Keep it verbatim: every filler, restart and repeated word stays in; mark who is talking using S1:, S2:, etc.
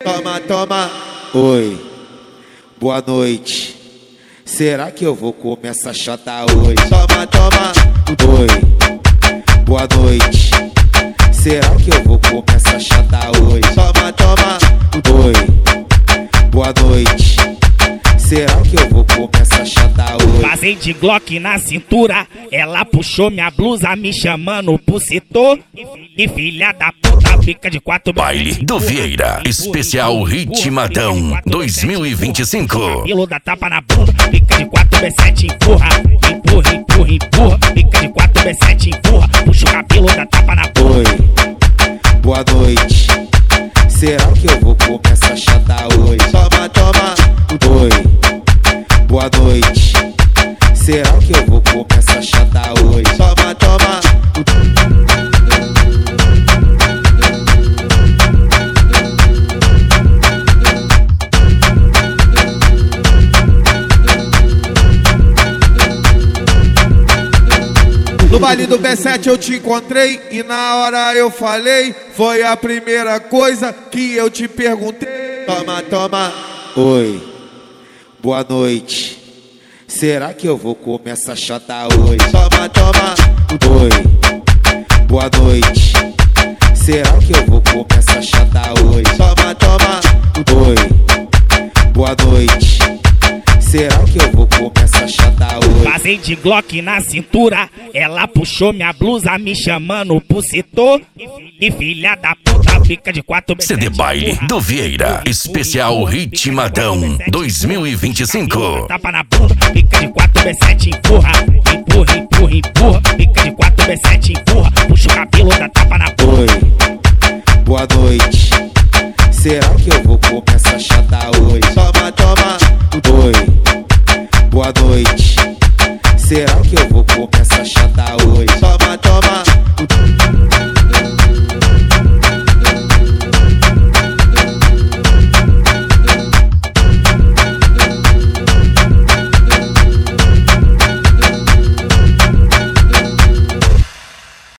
S1: Toma, toma. Oi, boa noite. Será que eu vou comer essa chota hoje? Toma, toma. Oi, boa noite. Será que eu vou comer essa chota hoje? Toma, toma. Oi, boa noite. Será que eu vou comer essa chata hoje?
S2: Vazei de Glock na cintura, ela puxou minha blusa me chamando pro setor. E filha da puta fica de quatro.
S3: Baile do Vieira, especial Ritmadão dois mil e vinte e cinco.
S2: Pelo da tapa na bunda, fica de quatro B sete, empurra, empurra, empurra, empurra. Fica de quatro B sete, empurra, puxa o cabelo da tapa na bunda.
S1: Oi, boa noite. Será que eu vou comer essa chata hoje? Toma, toma. Oi, boa noite. Será que eu vou comer essa chata hoje? Toma, toma. No baile do B sete eu te encontrei e na hora eu falei, foi a primeira coisa que eu te perguntei. Toma, toma. Oi, boa noite. Será que eu vou comer essa chota hoje? Toma, toma. Oi, boa noite. Será que eu vou comer essa chota hoje? Toma, toma. Oi, boa noite. Será que eu vou comer essa chata hoje?
S2: Vazei de Glock na cintura, ela puxou minha blusa me chamando pro setor. E filha da puta fica de quatro B sete.
S3: C D Baile do Vieira, especial Ritmadão dois mil e vinte e cinco.
S2: Tapa na bunda, fica de quatro B sete, empurra, empurra, empurra, empurra. Fica de quatro B sete, empurra, puxa o cabelo da tapa na bunda.
S1: Oi, boa noite. Será que eu vou comer essa chata hoje? Toma, toma. Oi, boa noite. Será que eu vou comer essa chata hoje? Toma, toma.